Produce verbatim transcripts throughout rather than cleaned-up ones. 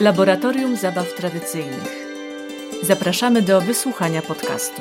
Laboratorium Zabaw Tradycyjnych. Zapraszamy do wysłuchania podcastu.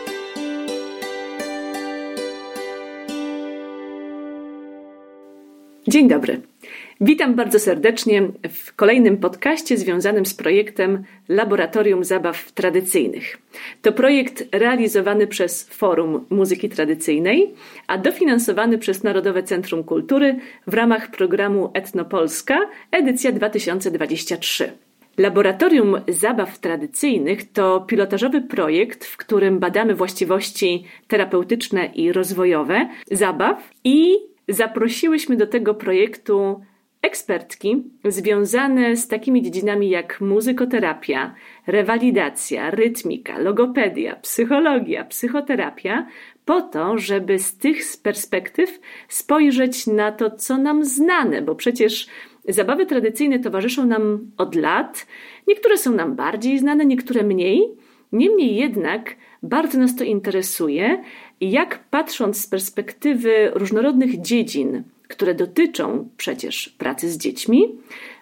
Dzień dobry. Witam bardzo serdecznie w kolejnym podcaście związanym z projektem Laboratorium Zabaw Tradycyjnych. To projekt realizowany przez Forum Muzyki Tradycyjnej, a dofinansowany przez Narodowe Centrum Kultury w ramach programu Etnopolska, edycja dwa tysiące dwadzieścia trzy. Laboratorium Zabaw Tradycyjnych to pilotażowy projekt, w którym badamy właściwości terapeutyczne i rozwojowe zabaw i zaprosiłyśmy do tego projektu ekspertki związane z takimi dziedzinami jak muzykoterapia, rewalidacja, rytmika, logopedia, psychologia, psychoterapia, po to, żeby z tych perspektyw spojrzeć na to, co nam znane, bo przecież zabawy tradycyjne towarzyszą nam od lat. Niektóre są nam bardziej znane, niektóre mniej. Niemniej jednak bardzo nas to interesuje, jak patrząc z perspektywy różnorodnych dziedzin, które dotyczą przecież pracy z dziećmi,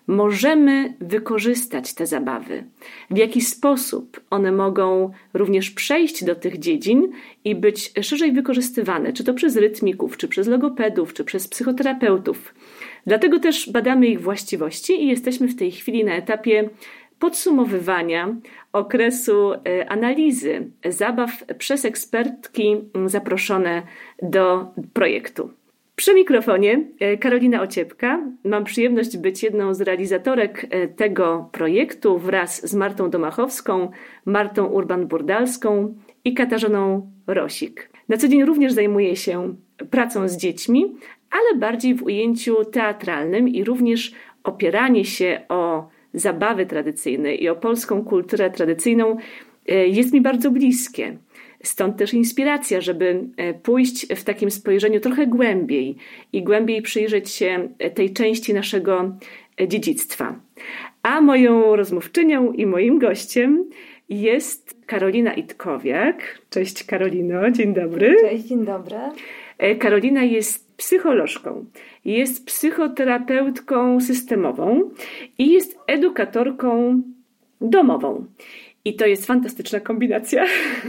możemy wykorzystać te zabawy. W jaki sposób one mogą również przejść do tych dziedzin i być szerzej wykorzystywane, czy to przez rytmików, czy przez logopedów, czy przez psychoterapeutów. Dlatego też badamy ich właściwości i jesteśmy w tej chwili na etapie podsumowywania okresu analizy zabaw przez ekspertki zaproszone do projektu. Przy mikrofonie Karolina Ociepka. Mam przyjemność być jedną z realizatorek tego projektu wraz z Martą Domachowską, Martą Urban-Burdalską i Katarzyną Rosik. Na co dzień również zajmuję się pracą z dziećmi, ale bardziej w ujęciu teatralnym i również opieranie się o zabawy tradycyjne i o polską kulturę tradycyjną jest mi bardzo bliskie. Stąd też inspiracja, żeby pójść w takim spojrzeniu trochę głębiej i głębiej przyjrzeć się tej części naszego dziedzictwa. A moją rozmówczynią i moim gościem jest Karolina Itkowiak. Cześć Karolino, dzień dobry. Cześć, dzień dobry. Karolina jest psycholożką, jest psychoterapeutką systemową i jest edukatorką domową. I to jest fantastyczna kombinacja,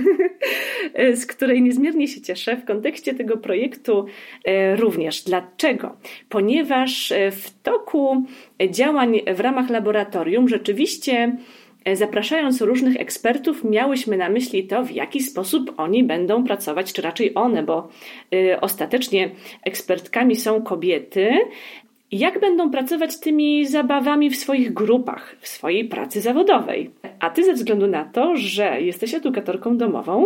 z której niezmiernie się cieszę w kontekście tego projektu również. Dlaczego? Ponieważ w toku działań w ramach laboratorium rzeczywiście zapraszając różnych ekspertów, miałyśmy na myśli to, w jaki sposób oni będą pracować, czy raczej one, bo y, ostatecznie ekspertkami są kobiety, jak będą pracować tymi zabawami w swoich grupach, w swojej pracy zawodowej. A ty ze względu na to, że jesteś edukatorką domową,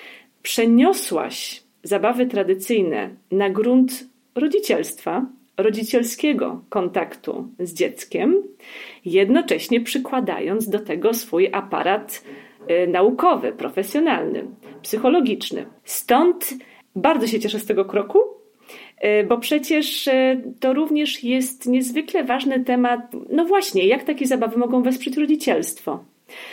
przeniosłaś zabawy tradycyjne na grunt rodzicielstwa, rodzicielskiego kontaktu z dzieckiem, jednocześnie przykładając do tego swój aparat y, naukowy, profesjonalny, psychologiczny. Stąd bardzo się cieszę z tego kroku, y, bo przecież y, to również jest niezwykle ważny temat, no właśnie, jak takie zabawy mogą wesprzeć rodzicielstwo.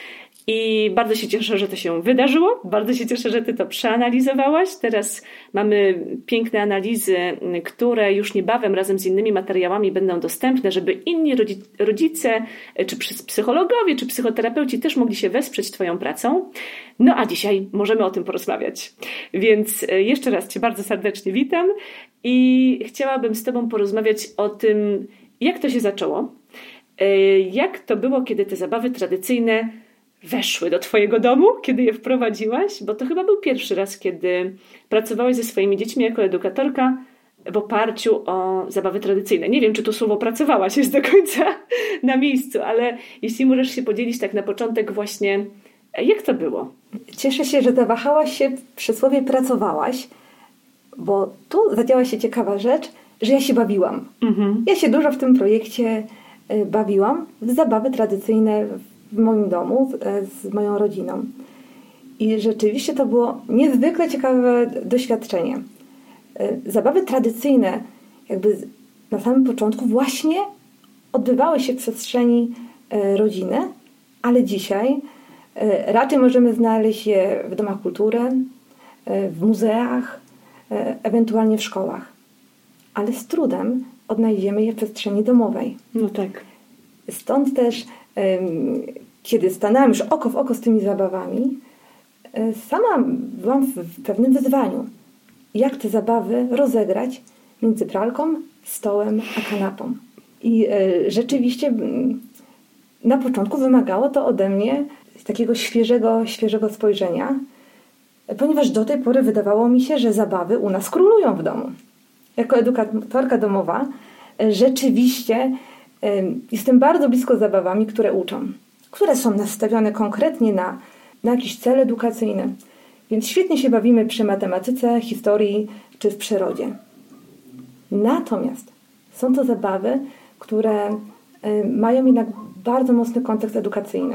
I bardzo się cieszę, że to się wydarzyło. Bardzo się cieszę, że ty to przeanalizowałaś. Teraz mamy piękne analizy, które już niebawem razem z innymi materiałami będą dostępne, żeby inni rodzice, czy psychologowie, czy psychoterapeuci też mogli się wesprzeć twoją pracą. No a dzisiaj możemy o tym porozmawiać. Więc jeszcze raz cię bardzo serdecznie witam i chciałabym z tobą porozmawiać o tym, jak to się zaczęło. Jak to było, kiedy te zabawy tradycyjne weszły do twojego domu, kiedy je wprowadziłaś? Bo to chyba był pierwszy raz, kiedy pracowałaś ze swoimi dziećmi jako edukatorka w oparciu o zabawy tradycyjne. Nie wiem, czy to słowo pracowałaś jest do końca na miejscu, ale jeśli możesz się podzielić tak na początek właśnie, jak to było? Cieszę się, że zawahałaś się przy słowie pracowałaś, bo tu zadziała się ciekawa rzecz, że ja się bawiłam. Mhm. Ja się dużo w tym projekcie bawiłam w zabawy tradycyjne w moim domu z, z moją rodziną. I rzeczywiście to było niezwykle ciekawe doświadczenie. Zabawy tradycyjne jakby na samym początku właśnie odbywały się w przestrzeni rodziny, ale dzisiaj raczej możemy znaleźć je w domach kultury, w muzeach, ewentualnie w szkołach. Ale z trudem odnajdziemy je w przestrzeni domowej. No tak. Stąd też kiedy stanęłam już oko w oko z tymi zabawami, sama byłam w pewnym wyzwaniu. Jak te zabawy rozegrać między pralką, stołem a kanapą. I rzeczywiście na początku wymagało to ode mnie takiego świeżego, świeżego spojrzenia, ponieważ do tej pory wydawało mi się, że zabawy u nas królują w domu. Jako edukatorka domowa rzeczywiście jestem bardzo blisko zabawami, które uczą, które są nastawione konkretnie na, na jakiś cel edukacyjny. Więc świetnie się bawimy przy matematyce, historii czy w przyrodzie. Natomiast są to zabawy, które mają jednak bardzo mocny kontekst edukacyjny.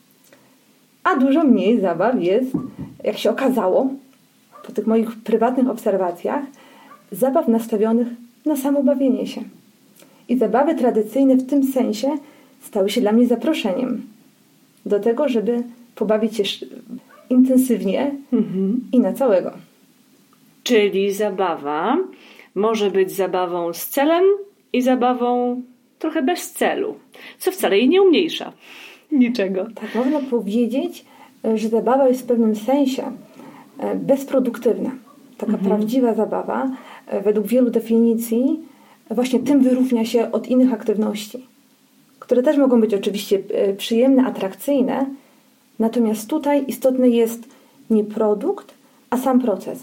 A dużo mniej zabaw jest, jak się okazało, po tych moich prywatnych obserwacjach, zabaw nastawionych na samo bawienie się. I zabawy tradycyjne w tym sensie stały się dla mnie zaproszeniem do tego, żeby pobawić się intensywnie mhm. i na całego. Czyli zabawa może być zabawą z celem i zabawą trochę bez celu, co wcale jej nie umniejsza niczego. Tak, można powiedzieć, że zabawa jest w pewnym sensie bezproduktywna. Taka mhm. prawdziwa zabawa, według wielu definicji, właśnie tym wyróżnia się od innych aktywności, które też mogą być oczywiście przyjemne, atrakcyjne, natomiast tutaj istotny jest nie produkt, a sam proces.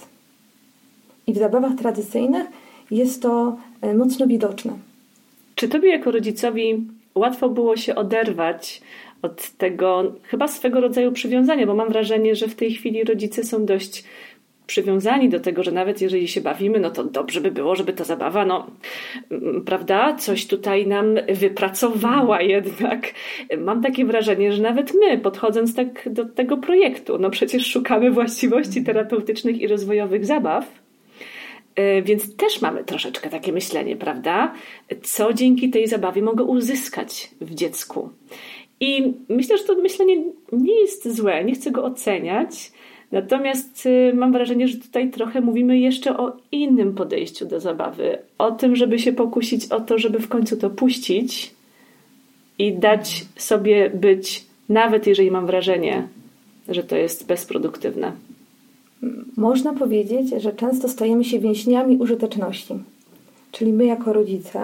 I w zabawach tradycyjnych jest to mocno widoczne. Czy tobie jako rodzicowi łatwo było się oderwać od tego chyba swego rodzaju przywiązania, bo mam wrażenie, że w tej chwili rodzice są dość przywiązani do tego, że nawet jeżeli się bawimy, no to dobrze by było, żeby ta zabawa, no prawda, coś tutaj nam wypracowała jednak. Mam takie wrażenie, że nawet my, podchodząc tak do tego projektu, no przecież szukamy właściwości terapeutycznych i rozwojowych zabaw, więc też mamy troszeczkę takie myślenie, prawda? Co dzięki tej zabawie mogę uzyskać w dziecku. I myślę, że to myślenie nie jest złe, nie chcę go oceniać, natomiast mam wrażenie, że tutaj trochę mówimy jeszcze o innym podejściu do zabawy. O tym, żeby się pokusić o to, żeby w końcu to puścić i dać sobie być, nawet jeżeli mam wrażenie, że to jest bezproduktywne. Można powiedzieć, że często stajemy się więźniami użyteczności. Czyli my jako rodzice,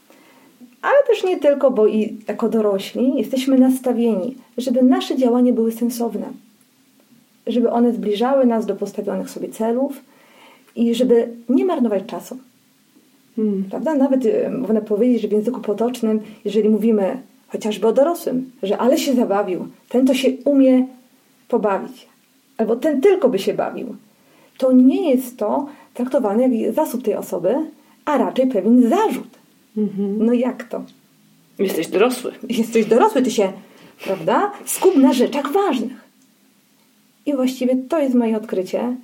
ale też nie tylko, bo i jako dorośli jesteśmy nastawieni, żeby nasze działania były sensowne. Żeby one zbliżały nas do postawionych sobie celów i żeby nie marnować czasu. Hmm. Prawda? Nawet można powiedzieć, że w języku potocznym, jeżeli mówimy chociażby o dorosłym, że ale się zabawił, ten to się umie pobawić, albo ten tylko by się bawił, to nie jest to traktowane jak zasób tej osoby, a raczej pewien zarzut. Mm-hmm. No jak to? Jesteś dorosły. Jesteś dorosły, ty się, prawda, skup na rzeczach ważnych. I właściwie to jest moje odkrycie,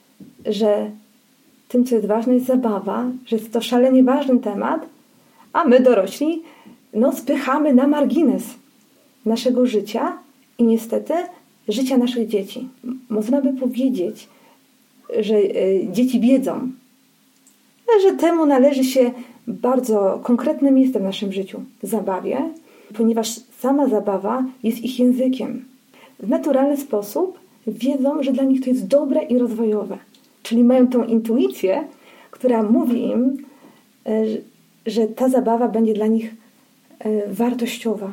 że tym, co jest ważne, jest zabawa, że jest to szalenie ważny temat, a my dorośli no, spychamy na margines naszego życia i niestety życia naszych dzieci. Można by powiedzieć, że y, dzieci wiedzą, że temu należy się bardzo konkretne miejsce w naszym życiu, w zabawie, ponieważ sama zabawa jest ich językiem. W naturalny sposób wiedzą, że dla nich to jest dobre i rozwojowe. Czyli mają tą intuicję, która mówi im, y, że ta zabawa będzie dla nich y, wartościowa.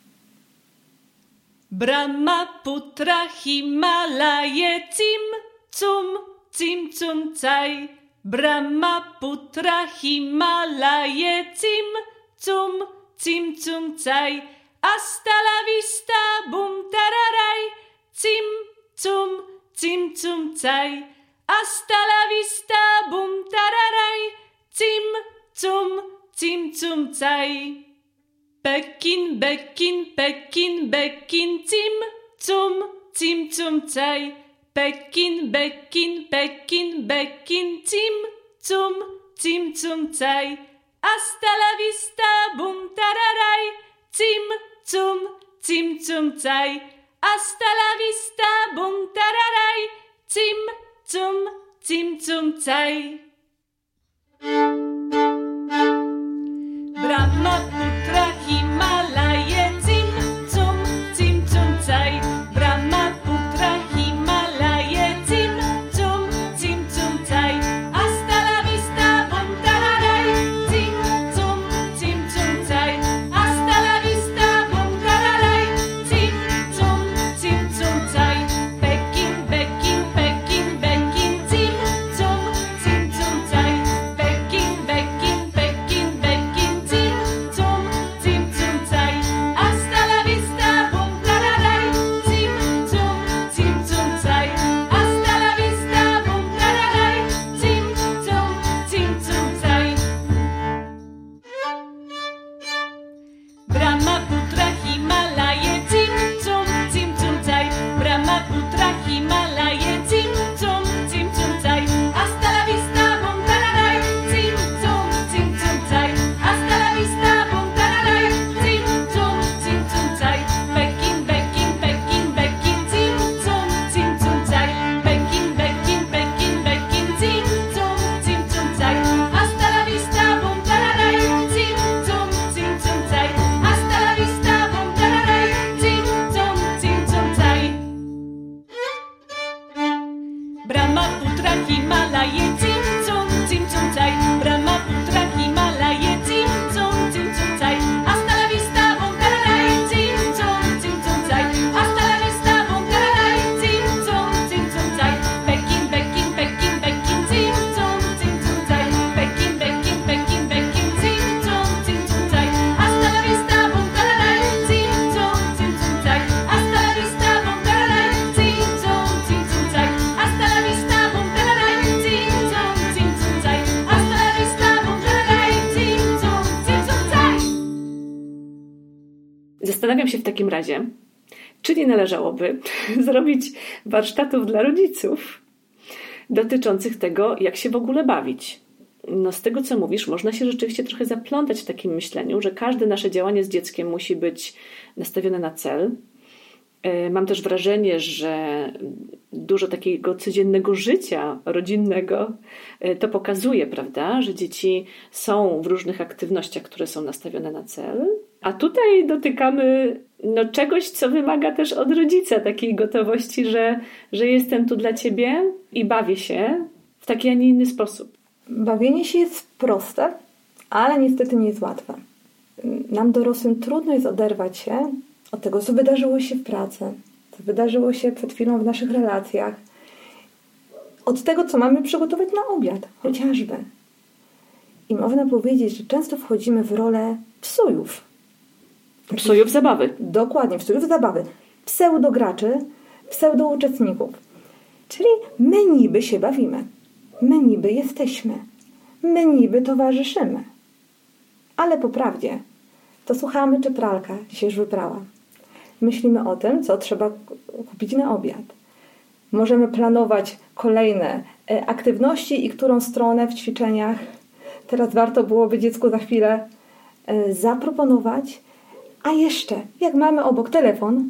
Brahmaputra Himalaje cim cum cim cum caj. Brahmaputra Himalaje cim cum cim cum caj. Hasta la vista bum tararaj. Cim cum cim cum caj. Hasta la vista bum tararaj. Cim cum cim cum caj. Pekin, Pekin, Pekin, Pekin, cim, cum, cim, cum, caj. Pekin, Pekin, Pekin, Pekin, cim, cum, cim, cum, caj. Hasta la vista, bum, tararaj. Cim, cum, cim, cum, caj. Hasta la vista, bum, tararaj. Cim, cum, cim, cum, caj. Brahmaputra Himalaje cim, cum, Zastanawiam się w takim razie, czy nie należałoby zrobić warsztatów dla rodziców dotyczących tego, jak się w ogóle bawić. No z tego, co mówisz, można się rzeczywiście trochę zaplątać w takim myśleniu, że każde nasze działanie z dzieckiem musi być nastawione na cel. Mam też wrażenie, że dużo takiego codziennego życia rodzinnego to pokazuje, prawda, że dzieci są w różnych aktywnościach, które są nastawione na cel, a tutaj dotykamy no, czegoś, co wymaga też od rodzica takiej gotowości, że, że jestem tu dla ciebie i bawię się w taki, a nie inny sposób. Bawienie się jest proste, ale niestety nie jest łatwe. Nam dorosłym trudno jest oderwać się od tego, co wydarzyło się w pracy, co wydarzyło się przed chwilą w naszych relacjach, od tego, co mamy przygotować na obiad, chociażby. I można powiedzieć, że często wchodzimy w rolę psujów. Psujów zabawy. Dokładnie, psujów zabawy. Pseudograczy, pseudouczestników. Czyli my niby się bawimy. My niby jesteśmy. My niby towarzyszymy. Ale po prawdzie to słuchamy, czy pralka się już wyprała. Myślimy o tym, co trzeba kupić na obiad. Możemy planować kolejne aktywności i którą stronę w ćwiczeniach teraz warto byłoby dziecku za chwilę zaproponować. A jeszcze, jak mamy obok telefon,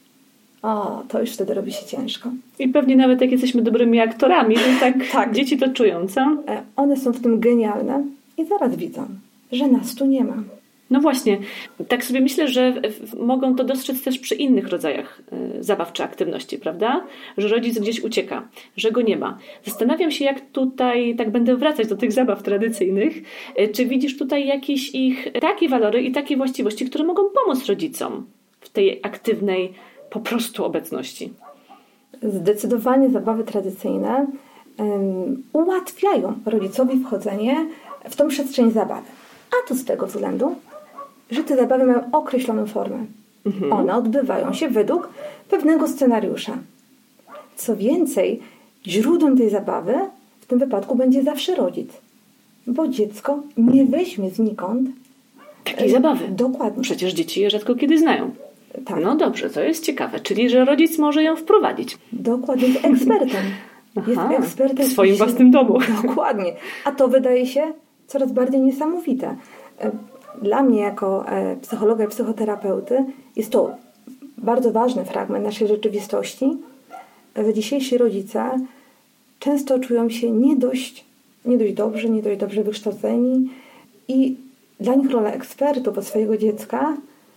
o, to już wtedy robi się ciężko. I pewnie nawet jak jesteśmy dobrymi aktorami, to tak, tak. Dzieci to czują, co? One są w tym genialne i zaraz widzą, że nas tu nie ma. No właśnie, tak sobie myślę, że mogą to dostrzec też przy innych rodzajach zabaw czy aktywności, prawda? Że rodzic gdzieś ucieka, że go nie ma. Zastanawiam się, jak tutaj, tak będę wracać do tych zabaw tradycyjnych, czy widzisz tutaj jakieś ich takie walory i takie właściwości, które mogą pomóc rodzicom w tej aktywnej po prostu obecności? Zdecydowanie zabawy tradycyjne um, ułatwiają rodzicowi wchodzenie w tą przestrzeń zabawy. A to z tego względu, że te zabawy mają określoną formę. Mhm. One odbywają się według pewnego scenariusza. Co więcej, źródłem tej zabawy w tym wypadku będzie zawsze rodzic. Bo dziecko nie weźmie znikąd takiej zabawy. Dokładnie. Przecież dzieci je rzadko kiedy znają. Tak. No dobrze, to jest ciekawe. Czyli, że rodzic może ją wprowadzić. Dokładnie, jest ekspertem. Jest Aha, ekspertem w swoim własnym domu. Dokładnie. A to wydaje się coraz bardziej niesamowite. Dla mnie jako psychologa i psychoterapeuty jest to bardzo ważny fragment naszej rzeczywistości, że dzisiejsi rodzice często czują się nie dość, nie dość dobrze, nie dość dobrze wykształceni i dla nich rola ekspertów od swojego dziecka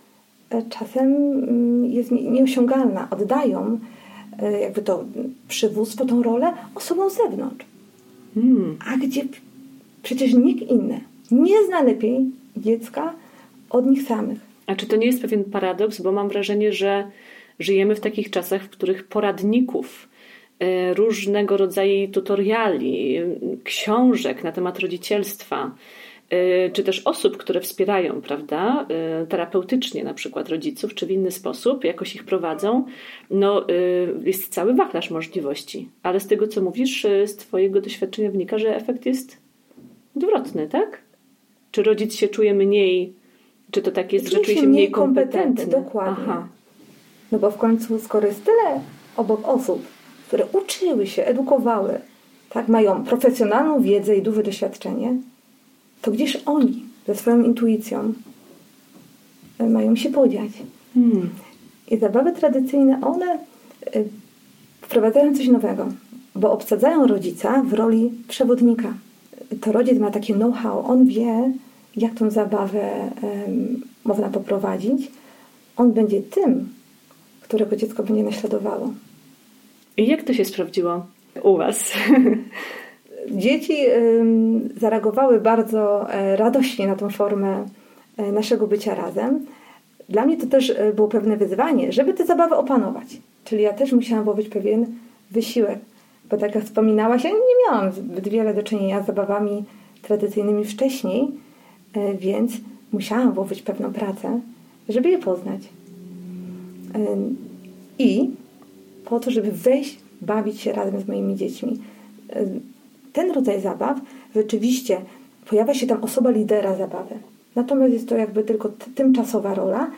czasem jest nieosiągalna. Oddają jakby to przywództwo, tą rolę osobom z zewnątrz. Hmm. A gdzie przecież nikt inny nie zna lepiej dziecka od nich samych. A czy to nie jest pewien paradoks? Bo mam wrażenie, że żyjemy w takich czasach, w których poradników, różnego rodzaju tutoriali, książek na temat rodzicielstwa, czy też osób, które wspierają, prawda, terapeutycznie na przykład rodziców, czy w inny sposób, jakoś ich prowadzą, no jest cały wachlarz możliwości. Ale z tego, co mówisz, z twojego doświadczenia wynika, że efekt jest odwrotny, tak? Czy rodzic się czuje mniej, czy to tak jest, że czuje się mniej kompetentny? kompetentny dokładnie. Aha. No bo w końcu, skoro jest tyle obok osób, które uczyły się, edukowały, tak, mają profesjonalną wiedzę i duże doświadczenie, to gdzież oni ze swoją intuicją mają się podziać? Hmm. I zabawy tradycyjne, one wprowadzają coś nowego, bo obsadzają rodzica w roli przewodnika. To rodzic ma takie know-how, on wie, jak tą zabawę um, można poprowadzić. On będzie tym, którego dziecko będzie naśladowało. I jak to się sprawdziło u was? Dzieci um, zareagowały bardzo e, radośnie na tą formę e, naszego bycia razem. Dla mnie to też e, było pewne wyzwanie, żeby tę zabawę opanować. Czyli ja też musiałam włożyć pewien wysiłek. Bo tak jak wspominałaś, ja nie miałam zbyt wiele do czynienia z zabawami tradycyjnymi wcześniej, e, więc musiałam włożyć pewną pracę, żeby je poznać. E, I po to, żeby wejść, bawić się razem z moimi dziećmi. E, ten rodzaj zabaw, rzeczywiście pojawia się tam osoba lidera zabawy. Natomiast jest to jakby tylko t- tymczasowa rola,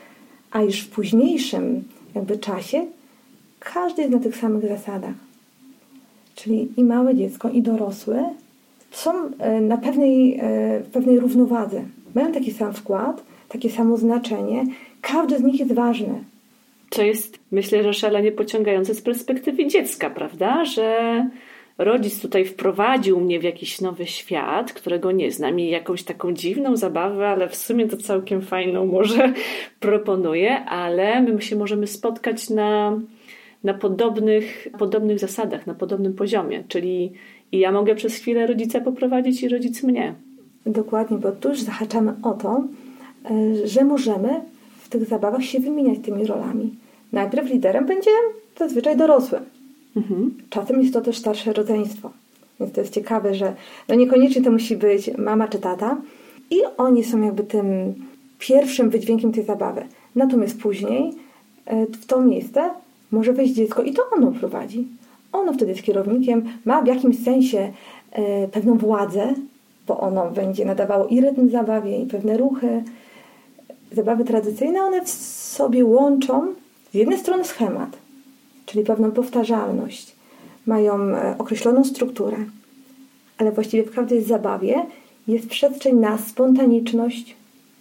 a już w późniejszym jakby czasie każdy jest na tych samych zasadach. Czyli i małe dziecko, i dorosły są na pewnej, w pewnej równowadze. Mają taki sam wkład, takie samo znaczenie. Każdy z nich jest ważny. To jest, myślę, że szalenie pociągające z perspektywy dziecka, prawda? Że rodzic tutaj wprowadził mnie w jakiś nowy świat, którego nie znam i jakąś taką dziwną zabawę, ale w sumie to całkiem fajną może proponuje, ale my się możemy spotkać na, na podobnych, podobnych zasadach, na podobnym poziomie. Czyli i ja mogę przez chwilę rodzica poprowadzić i rodzic mnie. Dokładnie, bo tu już zahaczamy o to, że możemy w tych zabawach się wymieniać tymi rolami. Najpierw liderem będzie zazwyczaj dorosły. Mhm. Czasem jest to też starsze rodzeństwo. Więc to jest ciekawe, że no niekoniecznie to musi być mama czy tata i oni są jakby tym pierwszym wydźwiękiem tej zabawy. Natomiast później w to miejsce może wejść dziecko i to ono prowadzi. Ono wtedy jest kierownikiem, ma w jakimś sensie pewną władzę, bo ono będzie nadawało i rytm zabawie, i pewne ruchy. Zabawy tradycyjne, one w sobie łączą z jednej strony schemat, czyli pewną powtarzalność. Mają określoną strukturę, ale właściwie w każdej zabawie jest przestrzeń na spontaniczność,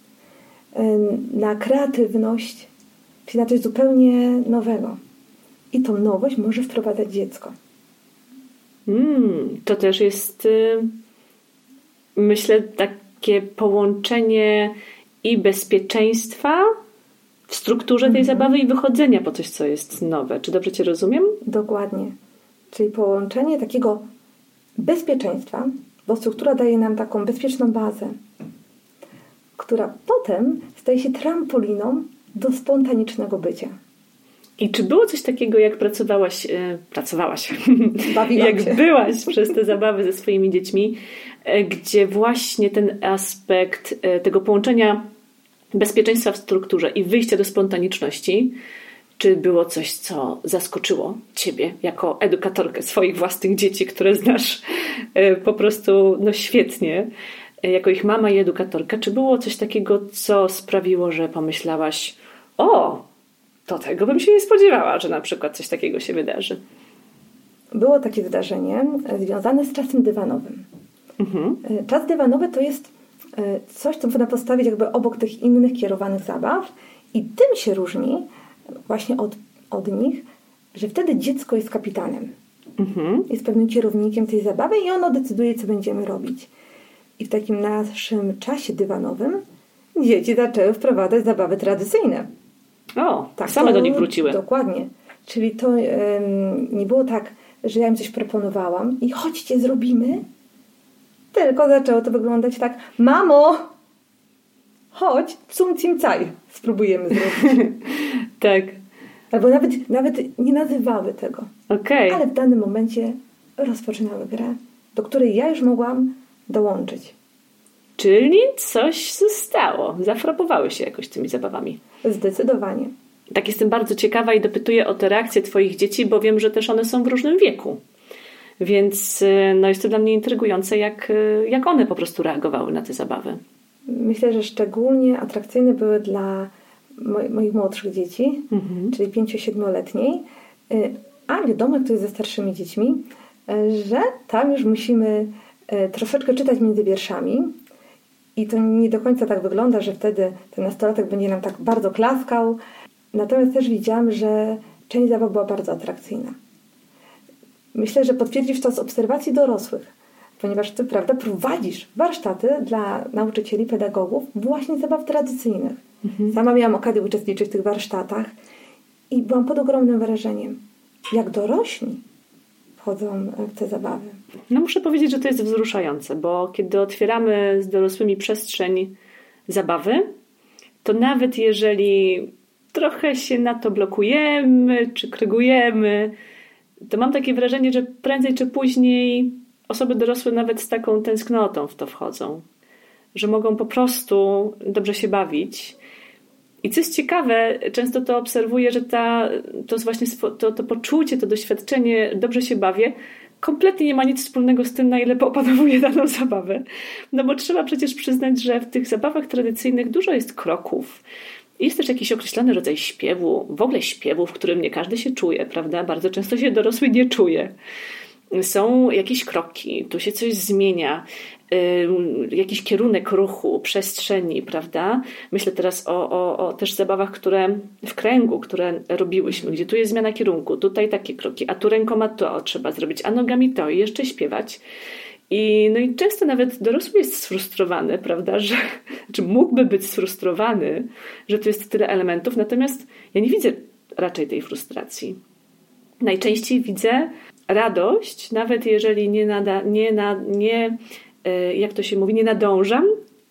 na kreatywność, czyli na coś zupełnie nowego. I tą nowość może wprowadzać dziecko. Mm, to też jest, myślę, takie połączenie i bezpieczeństwa w strukturze tej mhm. zabawy i wychodzenia po coś, co jest nowe. Czy dobrze Cię rozumiem? Dokładnie. Czyli połączenie takiego bezpieczeństwa, bo struktura daje nam taką bezpieczną bazę, która potem staje się trampoliną do spontanicznego bycia. I czy było coś takiego, jak pracowałaś, e, pracowałaś, Bawiłam jak się. byłaś przez te zabawy ze swoimi dziećmi, e, gdzie właśnie ten aspekt e, tego połączenia bezpieczeństwa w strukturze i wyjścia do spontaniczności, czy było coś, co zaskoczyło Ciebie jako edukatorkę swoich własnych dzieci, które znasz e, po prostu no świetnie, e, jako ich mama i edukatorka, czy było coś takiego, co sprawiło, że pomyślałaś, o, to tego bym się nie spodziewała, że na przykład coś takiego się wydarzy. Było takie wydarzenie związane z czasem dywanowym. Mhm. Czas dywanowy to jest coś, co można postawić jakby obok tych innych kierowanych zabaw i tym się różni właśnie od, od nich, że wtedy dziecko jest kapitanem. Mhm. Jest pewnym kierownikiem tej zabawy i ono decyduje, co będziemy robić. I w takim naszym czasie dywanowym dzieci zaczęły wprowadzać zabawy tradycyjne. O, tak, same to, do nich wróciły. Dokładnie. Czyli to um, nie było tak, że ja im coś proponowałam i chodźcie, zrobimy. Tylko zaczęło to wyglądać tak, mamo, chodź, cum cim caj, spróbujemy zrobić. Tak. Albo nawet, nawet nie nazywały tego. Okay. Ale w danym momencie rozpoczynały grę, do której ja już mogłam dołączyć. Czyli coś zostało. Zafrapowały się jakoś tymi zabawami. Zdecydowanie. Tak, jestem bardzo ciekawa i dopytuję o te reakcje Twoich dzieci, bo wiem, że też one są w różnym wieku. Więc no, jest to dla mnie intrygujące, jak, jak one po prostu reagowały na te zabawy. Myślę, że szczególnie atrakcyjne były dla mo- moich młodszych dzieci, mhm. czyli pięcio-siedmioletniej. A wiadomo, jak to jest ze starszymi dziećmi, że tam już musimy troszeczkę czytać między wierszami. I to nie do końca tak wygląda, że wtedy ten nastolatek będzie nam tak bardzo klaskał. Natomiast też widziałam, że część zabaw była bardzo atrakcyjna. Myślę, że potwierdzisz to z obserwacji dorosłych, ponieważ Ty, prawda, prowadzisz warsztaty dla nauczycieli, pedagogów właśnie zabaw tradycyjnych. Mhm. Sama miałam okazję uczestniczyć w tych warsztatach i byłam pod ogromnym wrażeniem, jak dorośli wchodzą w te zabawy. No muszę powiedzieć, że to jest wzruszające, bo kiedy otwieramy z dorosłymi przestrzeń zabawy, to nawet jeżeli trochę się na to blokujemy, czy krygujemy, to mam takie wrażenie, że prędzej czy później osoby dorosłe nawet z taką tęsknotą w to wchodzą. Że mogą po prostu dobrze się bawić. I co jest ciekawe, często to obserwuję, że ta, to jest właśnie to, to poczucie, to doświadczenie dobrze się bawię, kompletnie nie ma nic wspólnego z tym, na ile opanowuje daną zabawę. No bo trzeba przecież przyznać, że w tych zabawach tradycyjnych dużo jest kroków. Jest też jakiś określony rodzaj śpiewu, w ogóle śpiewu, w którym nie każdy się czuje, prawda? Bardzo często się dorosły nie czuje. Są jakieś kroki, tu się coś zmienia, yy, jakiś kierunek ruchu, przestrzeni, prawda? Myślę teraz o, o, o też zabawach, które w kręgu, które robiłyśmy, gdzie tu jest zmiana kierunku, tutaj takie kroki, a tu rękoma to trzeba zrobić, a nogami to i jeszcze śpiewać. I, no i często nawet dorosły jest sfrustrowany, prawda, że znaczy mógłby być sfrustrowany, że tu jest tyle elementów, natomiast ja nie widzę raczej tej frustracji. Najczęściej widzę radość, nawet jeżeli nie, nada, nie, na, nie jak to się mówi, nie nadążam,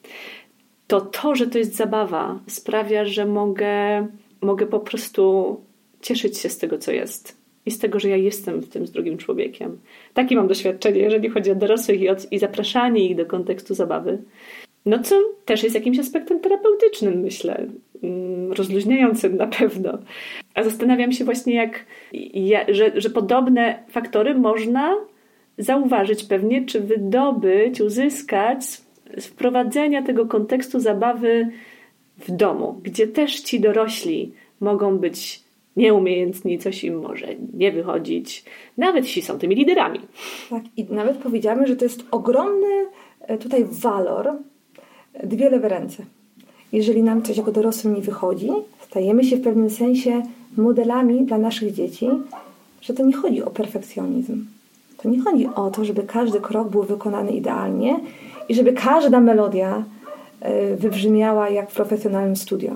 to to, że to jest zabawa, sprawia, że mogę, mogę po prostu cieszyć się z tego, co jest. I z tego, że ja jestem w tym z drugim człowiekiem. Takie mam doświadczenie, jeżeli chodzi o dorosłych i, o, i zapraszanie ich do kontekstu zabawy. No co też jest jakimś aspektem terapeutycznym, myślę. Rozluźniającym na pewno. A zastanawiam się właśnie, jak, ja, że, że podobne faktory można zauważyć pewnie, czy wydobyć, uzyskać z wprowadzenia tego kontekstu zabawy w domu, gdzie też ci dorośli mogą być nieumiejętni, coś im może nie wychodzić, nawet jeśli są tymi liderami. Tak, i nawet powiedziałabym, że to jest ogromny tutaj walor, dwie lewe ręce. Jeżeli nam coś jako dorosłym nie wychodzi, stajemy się w pewnym sensie modelami dla naszych dzieci, że to nie chodzi o perfekcjonizm. To nie chodzi o to, żeby każdy krok był wykonany idealnie i żeby każda melodia wybrzmiała jak w profesjonalnym studio.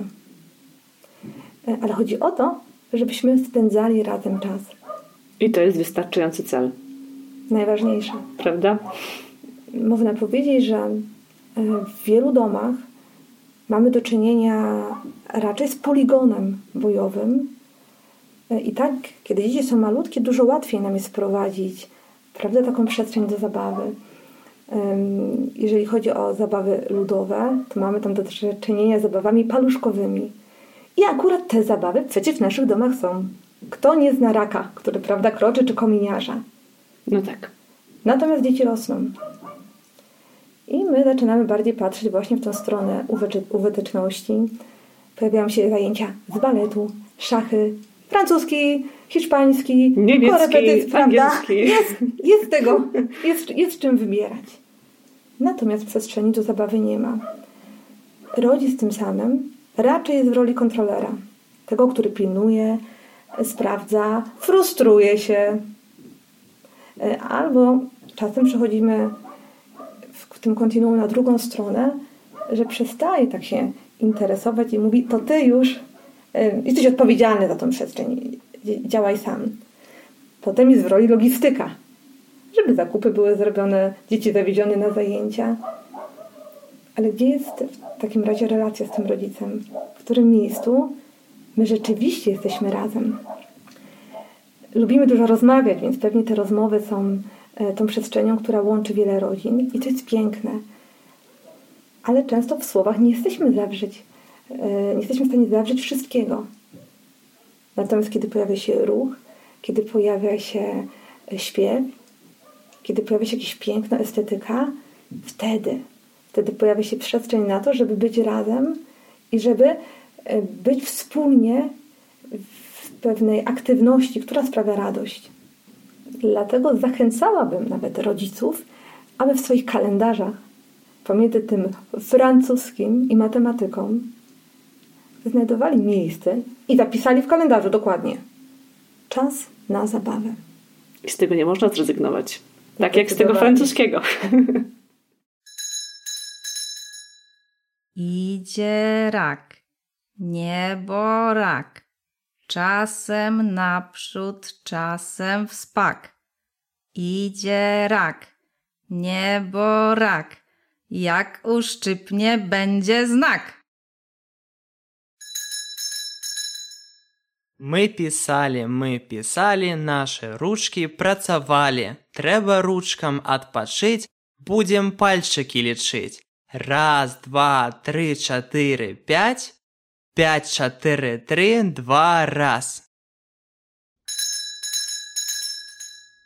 Ale chodzi o to, żebyśmy spędzali razem czas. I to jest wystarczający cel. Najważniejsze. Prawda? Można powiedzieć, że w wielu domach mamy do czynienia raczej z poligonem bojowym. I tak, kiedy dzieci są malutkie, dużo łatwiej nam jest wprowadzić, prawda, taką przestrzeń do zabawy. Jeżeli chodzi o zabawy ludowe, to mamy tam do czynienia z zabawami paluszkowymi. I akurat te zabawy przecież w naszych domach są. Kto nie zna raka, który, prawda, kroczy, czy kominiarza? No tak. Natomiast dzieci rosną. I my zaczynamy bardziej patrzeć właśnie w tą stronę uwytyczności. Pojawiają się zajęcia z baletu, szachy, francuski, hiszpański, niemiecki, korepetycki, prawda? angielski. Jest, jest tego, jest, jest czym wybierać. Natomiast przestrzeni do zabawy nie ma. Rodzic tym samym raczej jest w roli kontrolera. Tego, który pilnuje, sprawdza, frustruje się. Albo czasem przechodzimy w tym kontinuum na drugą stronę, że przestaje tak się interesować i mówi, to ty już jesteś odpowiedzialny za tą przestrzeń, działaj sam. Potem jest w roli logistyka, żeby zakupy były zrobione, dzieci zawiezione na zajęcia. Ale gdzie jest w takim razie relacja z tym rodzicem? W którym miejscu my rzeczywiście jesteśmy razem? Lubimy dużo rozmawiać, więc pewnie te rozmowy są tą przestrzenią, która łączy wiele rodzin i to jest piękne. Ale często w słowach nie jesteśmy zawrzeć, nie jesteśmy w stanie zawrzeć wszystkiego. Natomiast kiedy pojawia się ruch, kiedy pojawia się śpiew, kiedy pojawia się jakieś piękno, estetyka, wtedy, wtedy pojawia się przestrzeń na to, żeby być razem i żeby być wspólnie w pewnej aktywności, która sprawia radość. Dlatego zachęcałabym nawet rodziców, aby w swoich kalendarzach pomiędzy tym francuskim i matematyką znajdowali miejsce i zapisali w kalendarzu dokładnie czas na zabawę. I z tego nie można zrezygnować. Tak jak z tego francuskiego. Idzie rak, niebo rak, czasem naprzód, czasem w spak. Idzie rak, niebo rak, jak uszczypnie będzie znak. Мы писали, мы писали, наши ручки працавали. Трэба ручкам адпачыць, будем пальчыкі лічыць. Раз, два, тры, чатыры, пять. Пять, чатыры, тры, два, раз.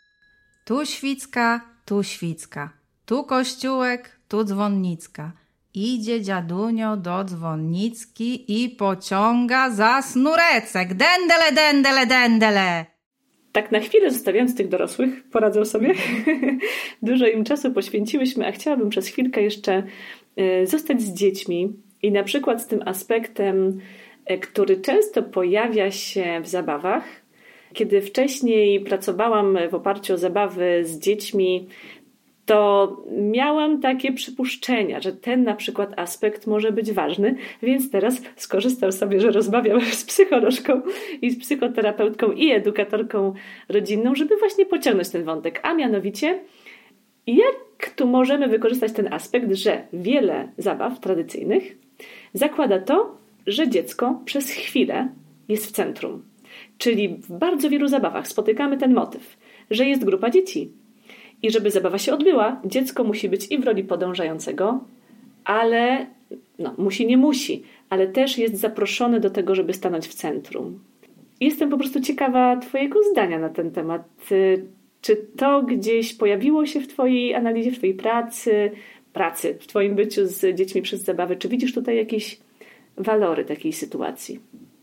Tu świcka, tu świcka, tu kościółek, tu dzwonnicka. Idzie dziadunio do dzwonnicki i pociąga za sznureczek. Dendele, dendele, dendele. Tak na chwilę zostawiając tych dorosłych, poradzą sobie. Dużo im czasu poświęciłyśmy, a chciałabym przez chwilkę jeszcze zostać z dziećmi i na przykład z tym aspektem, który często pojawia się w zabawach. Kiedy wcześniej pracowałam w oparciu o zabawy z dziećmi, to miałam takie przypuszczenia, że ten na przykład aspekt może być ważny, więc teraz skorzystam sobie, że rozmawiam z psycholożką i z psychoterapeutką i edukatorką rodzinną, żeby właśnie pociągnąć ten wątek, a mianowicie jak tu możemy wykorzystać ten aspekt, że wiele zabaw tradycyjnych zakłada to, że dziecko przez chwilę jest w centrum. Czyli w bardzo wielu zabawach spotykamy ten motyw, że jest grupa dzieci. I żeby zabawa się odbyła, dziecko musi być i w roli podążającego, ale no, musi, nie musi, ale też jest zaproszone do tego, żeby stanąć w centrum. Jestem po prostu ciekawa Twojego zdania na ten temat. Czy to gdzieś pojawiło się w Twojej analizie, w Twojej pracy, pracy, w Twoim byciu z dziećmi przez zabawę? Czy widzisz tutaj jakieś walory takiej sytuacji?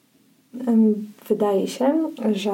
Wydaje się, że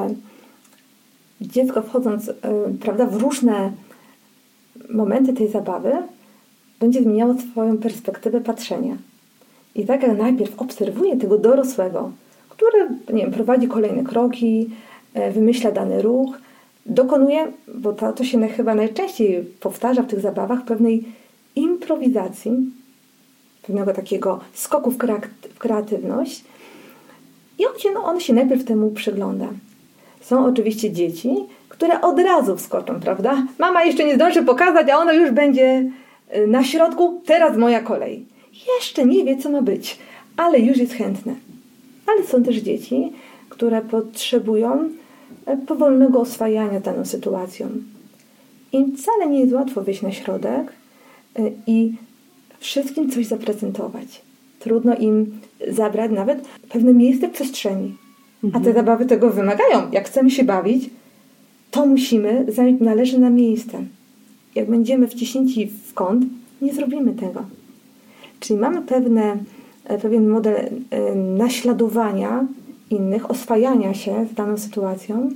dziecko wchodząc prawda, w różne momenty tej zabawy będzie zmieniało swoją perspektywę patrzenia. I tak jak najpierw obserwuje tego dorosłego, który nie wiem, prowadzi kolejne kroki, wymyśla dany ruch, dokonuje, bo to, to się chyba najczęściej powtarza w tych zabawach, pewnej improwizacji, pewnego takiego skoku w, kreat- w kreatywność i on się, no, on się najpierw temu przygląda. Są oczywiście dzieci, które od razu wskoczą, prawda? Mama jeszcze nie zdąży pokazać, a ono już będzie na środku, teraz moja kolej. Jeszcze nie wie, co ma być, ale już jest chętne. Ale są też dzieci, które potrzebują powolnego oswajania daną sytuacją. Im wcale nie jest łatwo wyjść na środek i wszystkim coś zaprezentować. Trudno im zabrać nawet pewne miejsce w przestrzeni. A te zabawy tego wymagają. Jak chcemy się bawić, to musimy zająć należne miejsce. Jak będziemy wciśnięci w kąt, nie zrobimy tego. Czyli mamy pewne, pewien model naśladowania innych, oswajania się z daną sytuacją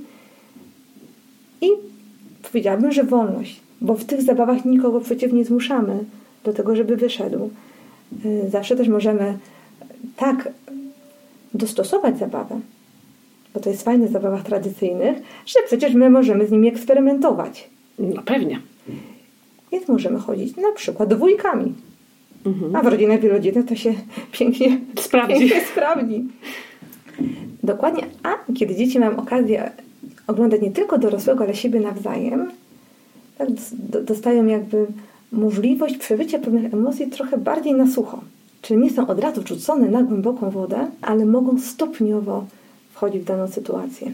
i powiedziałabym, że wolność, bo w tych zabawach nikogo przecież nie zmuszamy do tego, żeby wyszedł. Zawsze też możemy tak dostosować zabawę, bo to jest fajne w zabawach tradycyjnych, że przecież my możemy z nimi eksperymentować. No pewnie. Więc możemy chodzić na przykład dwójkami. Mhm. A w rodzinach wielodzietnych to się pięknie sprawdzi. Pięknie sprawdzi. Dokładnie. A kiedy dzieci mają okazję oglądać nie tylko dorosłego, ale siebie nawzajem, tak dostają jakby możliwość przeżycia pewnych emocji trochę bardziej na sucho. Czyli nie są od razu wrzucone na głęboką wodę, ale mogą stopniowo wchodzić w daną sytuację.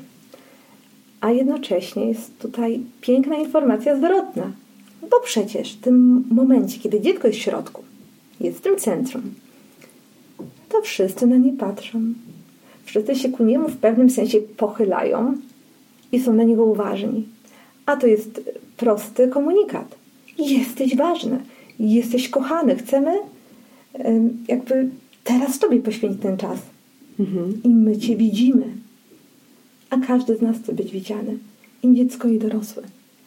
A jednocześnie jest tutaj piękna informacja zwrotna. Bo przecież w tym momencie, kiedy dziecko jest w środku, jest w tym centrum, to wszyscy na nie patrzą. Wszyscy się ku niemu w pewnym sensie pochylają i są na niego uważni. A to jest prosty komunikat. Jesteś ważny, jesteś kochany, chcemy jakby teraz Tobie poświęcić ten czas. Mhm. I my Cię widzimy. A każdy z nas chce być widziany. I dziecko, i dorosły.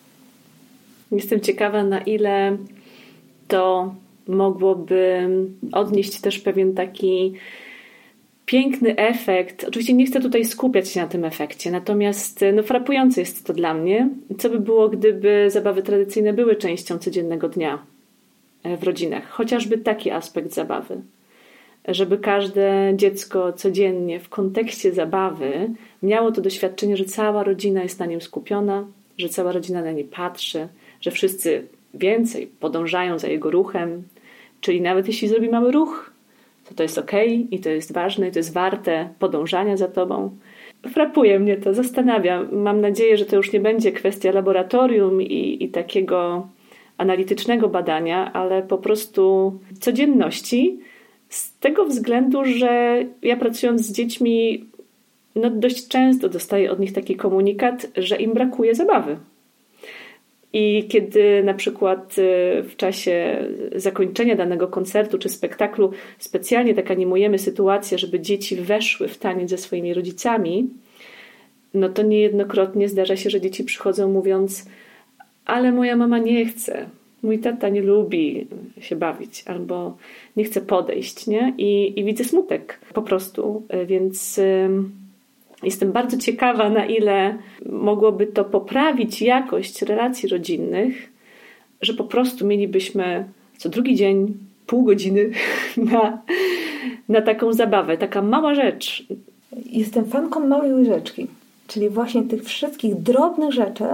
Jestem ciekawa, na ile to mogłoby odnieść też pewien taki piękny efekt. Oczywiście nie chcę tutaj skupiać się na tym efekcie, natomiast no, frapujące jest to dla mnie. Co by było, gdyby zabawy tradycyjne były częścią codziennego dnia w rodzinach? Chociażby taki aspekt zabawy. Żeby każde dziecko codziennie w kontekście zabawy miało to doświadczenie, że cała rodzina jest na nim skupiona, że cała rodzina na nie patrzy, że wszyscy więcej podążają za jego ruchem, czyli nawet jeśli zrobi mały ruch, to to jest okej i to jest ważne i to jest warte podążania za tobą. Frapuje mnie to, zastanawia. Mam nadzieję, że to już nie będzie kwestia laboratorium i, i takiego analitycznego badania, ale po prostu codzienności, z tego względu, że ja pracując z dziećmi no dość często dostaję od nich taki komunikat, że im brakuje zabawy. I kiedy na przykład w czasie zakończenia danego koncertu czy spektaklu specjalnie tak animujemy sytuację, żeby dzieci weszły w taniec ze swoimi rodzicami, no to niejednokrotnie zdarza się, że dzieci przychodzą mówiąc: ale moja mama nie chce, mój tata nie lubi się bawić, albo nie chce podejść, nie? I, i widzę smutek po prostu, więc jestem bardzo ciekawa, na ile mogłoby to poprawić jakość relacji rodzinnych, że po prostu mielibyśmy co drugi dzień pół godziny na, na taką zabawę. Taka mała rzecz. Jestem fanką małej łyżeczki, czyli właśnie tych wszystkich drobnych rzeczy,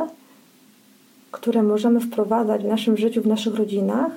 które możemy wprowadzać w naszym życiu, w naszych rodzinach,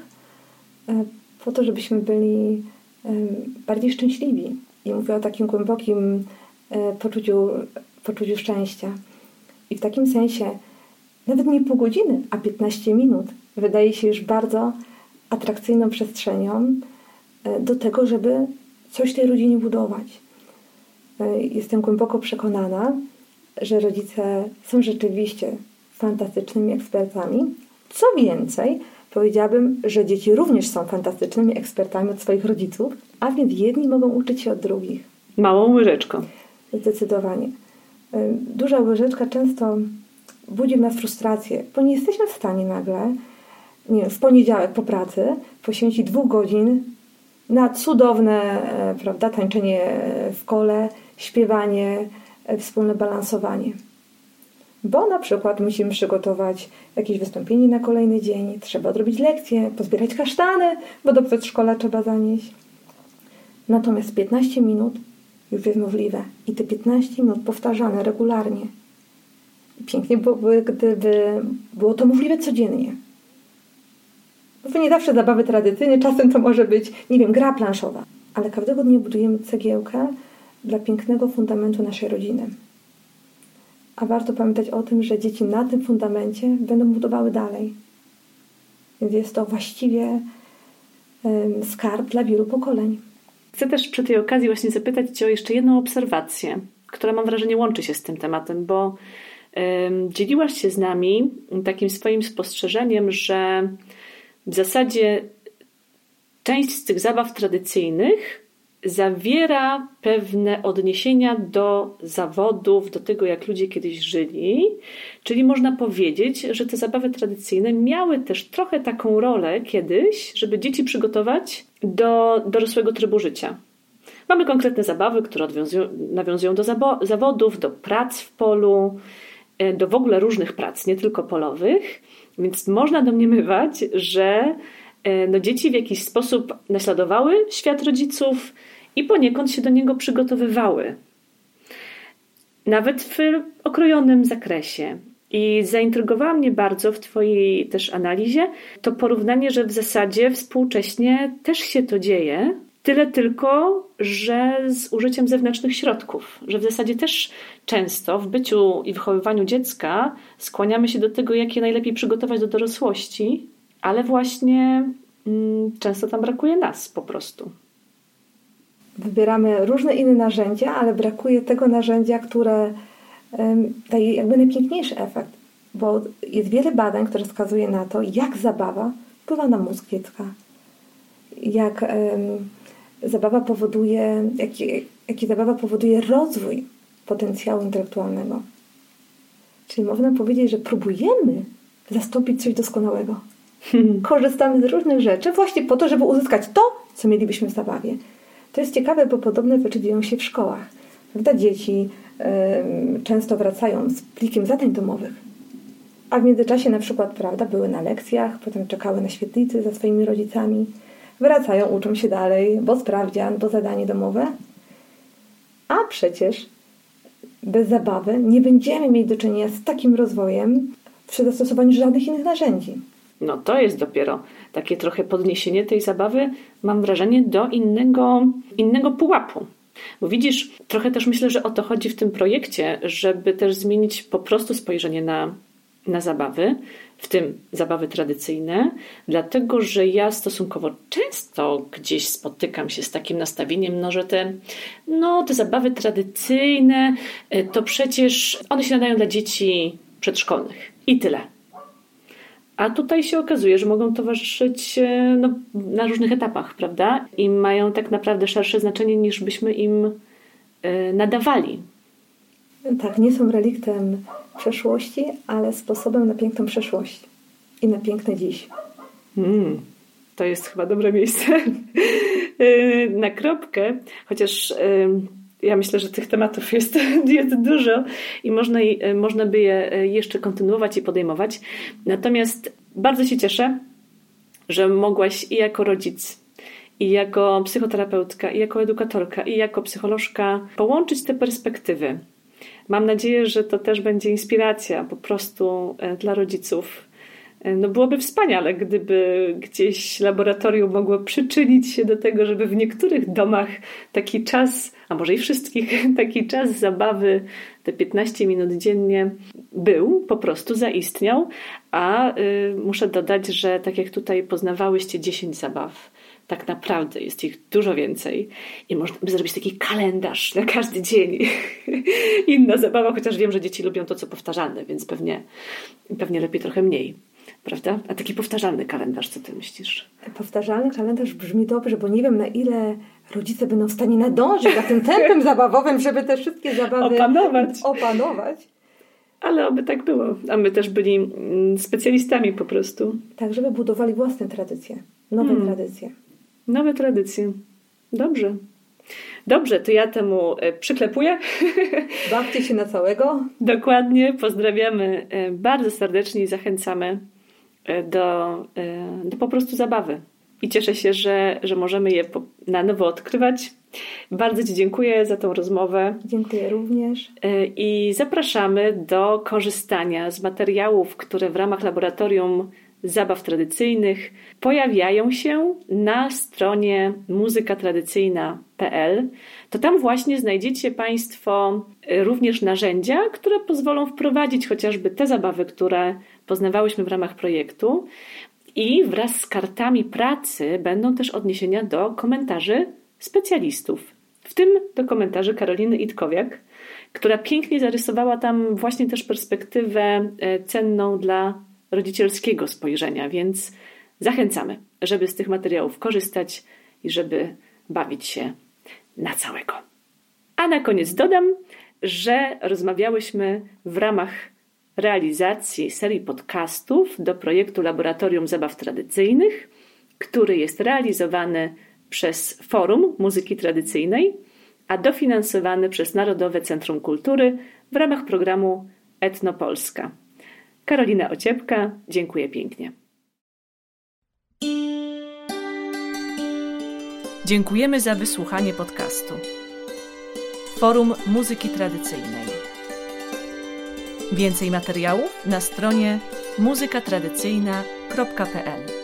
po to, żebyśmy byli bardziej szczęśliwi. I mówię o takim głębokim poczuciu, poczuciu szczęścia. I w takim sensie nawet nie pół godziny, a piętnaście minut wydaje się już bardzo atrakcyjną przestrzenią do tego, żeby coś w tej rodzinie budować. Jestem głęboko przekonana, że rodzice są rzeczywiście fantastycznymi ekspertami. Co więcej, powiedziałabym, że dzieci również są fantastycznymi ekspertami od swoich rodziców, a więc jedni mogą uczyć się od drugich. Małą łyżeczką. Zdecydowanie. Duża łyżeczka często budzi w nas frustrację, bo nie jesteśmy w stanie nagle, nie wiem, w poniedziałek po pracy poświęcić dwóch godzin na cudowne, prawda, tańczenie w kole, śpiewanie, wspólne balansowanie. Bo na przykład musimy przygotować jakieś wystąpienie na kolejny dzień, trzeba odrobić lekcje, pozbierać kasztany, bo do przedszkola trzeba zanieść. Natomiast piętnaście minut już jest możliwe. I te piętnaście minut powtarzane regularnie. Pięknie byłoby, gdyby było to możliwe codziennie. Bo to nie zawsze zabawy tradycyjne, czasem to może być, nie wiem, gra planszowa. Ale każdego dnia budujemy cegiełkę dla pięknego fundamentu naszej rodziny. A warto pamiętać o tym, że dzieci na tym fundamencie będą budowały dalej. Więc jest to właściwie um, skarb dla wielu pokoleń. Chcę też przy tej okazji właśnie zapytać Cię o jeszcze jedną obserwację, która mam wrażenie łączy się z tym tematem, bo um, dzieliłaś się z nami takim swoim spostrzeżeniem, że w zasadzie część z tych zabaw tradycyjnych zawiera pewne odniesienia do zawodów, do tego, jak ludzie kiedyś żyli. Czyli można powiedzieć, że te zabawy tradycyjne miały też trochę taką rolę kiedyś, żeby dzieci przygotować do dorosłego trybu życia. Mamy konkretne zabawy, które odwiązują, nawiązują do zabo- zawodów, do prac w polu, do w ogóle różnych prac, nie tylko polowych. Więc można domniemywać, że no, dzieci w jakiś sposób naśladowały świat rodziców i poniekąd się do niego przygotowywały. Nawet w okrojonym zakresie. I zaintrygowała mnie bardzo w Twojej też analizie to porównanie, że w zasadzie współcześnie też się to dzieje, tyle tylko, że z użyciem zewnętrznych środków. Że w zasadzie też często w byciu i wychowywaniu dziecka skłaniamy się do tego, jak je najlepiej przygotować do dorosłości, ale właśnie mm, często tam brakuje nas po prostu. Wybieramy różne inne narzędzia, ale brakuje tego narzędzia, które um, daje jakby najpiękniejszy efekt. Bo jest wiele badań, które wskazuje na to, jak zabawa wpływa na mózg dziecka. Jak um, zabawa powoduje, jaki, jaki zabawa powoduje rozwój potencjału intelektualnego. Czyli można powiedzieć, że próbujemy zastąpić coś doskonałego. Hmm. Korzystamy z różnych rzeczy właśnie po to, żeby uzyskać to, co mielibyśmy w zabawie. To jest ciekawe, bo podobne rzeczy dzieją się w szkołach. Prawda? Dzieci y, często wracają z plikiem zadań domowych, a w międzyczasie na przykład, prawda, były na lekcjach, potem czekały na świetlicy za swoimi rodzicami, wracają, uczą się dalej, bo sprawdzian, bo zadanie domowe. A przecież bez zabawy nie będziemy mieć do czynienia z takim rozwojem przy zastosowaniu żadnych innych narzędzi. No to jest dopiero takie trochę podniesienie tej zabawy, mam wrażenie, do innego, innego pułapu. Bo widzisz, trochę też myślę, że o to chodzi w tym projekcie, żeby też zmienić po prostu spojrzenie na, na zabawy, w tym zabawy tradycyjne, dlatego, że ja stosunkowo często gdzieś spotykam się z takim nastawieniem, no, że te, no, te zabawy tradycyjne to przecież one się nadają dla dzieci przedszkolnych i tyle. A tutaj się okazuje, że mogą towarzyszyć no, na różnych etapach, prawda? I mają tak naprawdę szersze znaczenie, niż byśmy im y, nadawali. Tak, nie są reliktem przeszłości, ale sposobem na piękną przeszłość i na piękne dziś. Mm, to jest chyba dobre miejsce na kropkę, chociaż y, ja myślę, że tych tematów jest, jest dużo i można, można by je jeszcze kontynuować i podejmować. Natomiast bardzo się cieszę, że mogłaś i jako rodzic, i jako psychoterapeutka, i jako edukatorka, i jako psycholożka połączyć te perspektywy. Mam nadzieję, że to też będzie inspiracja po prostu dla rodziców. No byłoby wspaniale, gdyby gdzieś laboratorium mogło przyczynić się do tego, żeby w niektórych domach taki czas, a może i wszystkich, taki czas zabawy, te piętnaście minut dziennie był, po prostu zaistniał. A y, muszę dodać, że tak jak tutaj poznawałyście dziesięć zabaw, tak naprawdę jest ich dużo więcej i można by zrobić taki kalendarz na każdy dzień. Inna zabawa, chociaż wiem, że dzieci lubią to, co powtarzalne, więc pewnie, pewnie lepiej trochę mniej. Prawda? A taki powtarzalny kalendarz, co ty myślisz? Powtarzalny kalendarz brzmi dobrze, bo nie wiem, na ile rodzice będą w stanie nadążyć za tym tempem zabawowym, żeby te wszystkie zabawy opanować. opanować. Ale oby tak było. A my też byli specjalistami po prostu. Tak, żeby budowali własne tradycje. Nowe hmm. tradycje. Nowe tradycje. Dobrze. Dobrze, to ja temu przyklepuję. Bawcie się na całego. Dokładnie. Pozdrawiamy bardzo serdecznie i zachęcamy do, do po prostu zabawy. I cieszę się, że, że możemy je na nowo odkrywać. Bardzo ci dziękuję za tą rozmowę. Dziękuję również. I zapraszamy do korzystania z materiałów, które w ramach Laboratorium Zabaw Tradycyjnych pojawiają się na stronie muzyka tradycyjna kropka p l. To tam właśnie znajdziecie Państwo również narzędzia, które pozwolą wprowadzić chociażby te zabawy, które poznawałyśmy w ramach projektu. I wraz z kartami pracy będą też odniesienia do komentarzy specjalistów, w tym do komentarzy Karoliny Itkowiak, która pięknie zarysowała tam właśnie też perspektywę cenną dla rodzicielskiego spojrzenia, więc zachęcamy, żeby z tych materiałów korzystać i żeby bawić się na całego. A na koniec dodam, że rozmawiałyśmy w ramach realizacji serii podcastów do projektu Laboratorium Zabaw Tradycyjnych, który jest realizowany przez Forum Muzyki Tradycyjnej, a dofinansowany przez Narodowe Centrum Kultury w ramach programu Etnopolska. Karolina Ociepka, dziękuję pięknie. Dziękujemy za wysłuchanie podcastu. Forum Muzyki Tradycyjnej. Więcej materiałów na stronie muzyka tradycyjna kropka p l.